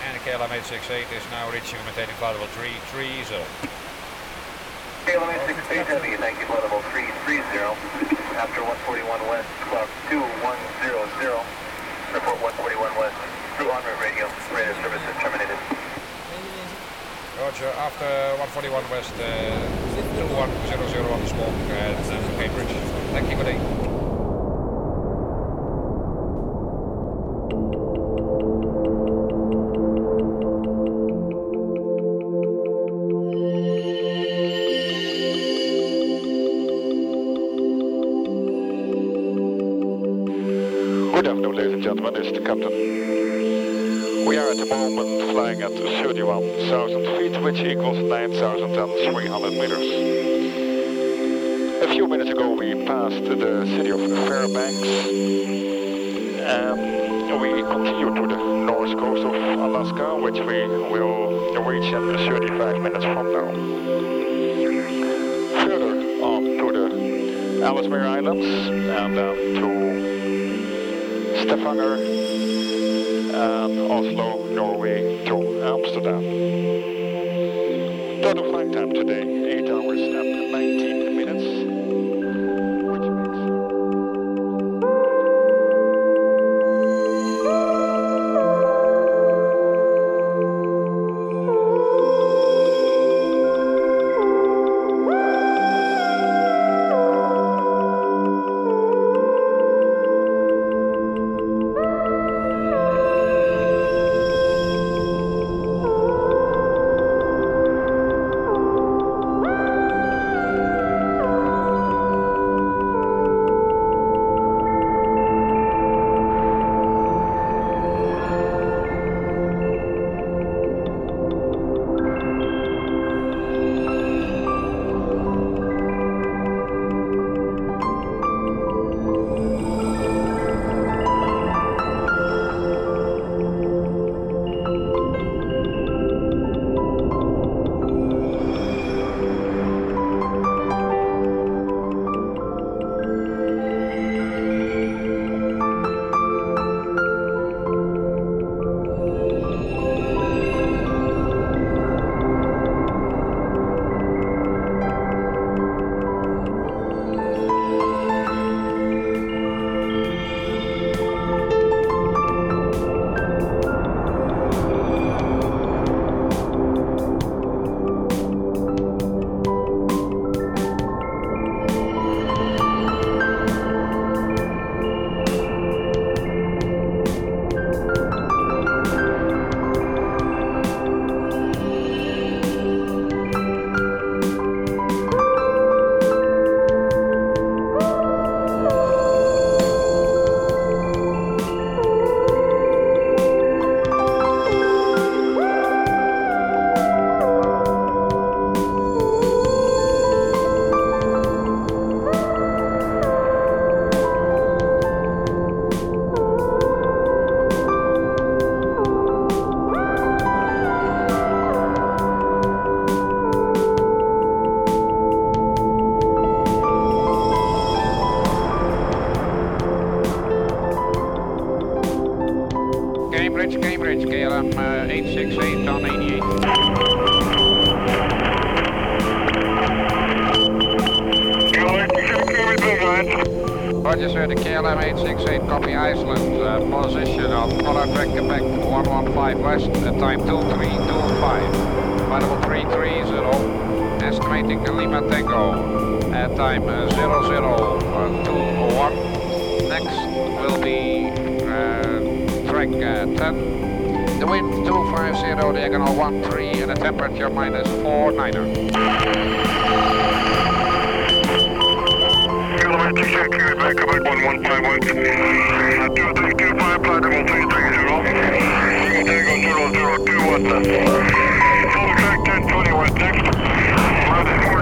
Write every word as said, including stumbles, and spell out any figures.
and K L M eight six eight is now reaching maintaining flight level three three zero. K L M eight six eight Heavy, thank you, flight level three three zero. After one forty-one West, clock two one zero zero. Report one forty-one West, through on-route radio, radio services terminated. Roger, after one forty-one West, uh, two one zero zero on the smoke at uh, Cambridge. Thank you, good day. Good afternoon, ladies and gentlemen, this is the captain. We are at the moment flying at thirty-one thousand feet, which equals nine thousand three hundred meters. A few minutes ago we passed the city of Fairbanks and we continue to the north coast of Alaska, which we will reach in thirty-five minutes from now. Further on to the Ellesmere Islands and then to Stavanger and Oslo, Norway to Amsterdam. Total flight time today, eight hours and nineteen minutes. Which makes... Cambridge, Cambridge, K L M uh, eight six eight on eighty-eight. Roger, sir, the K L M eight six eight, copy Iceland, uh, position on Polar Track Quebec, one one five West, uh, time two three two five, flight level three three zero, estimating Lima Tango, at time uh, zero zero two one. Next will be uh, track uh, ten, the wind two five zero, diagonal one three, and the temperature minus four niner. T-shirt carried back about one one five one. two three two five, flight level three three zero. Tango zero zero two one. Full track ten twenty West next.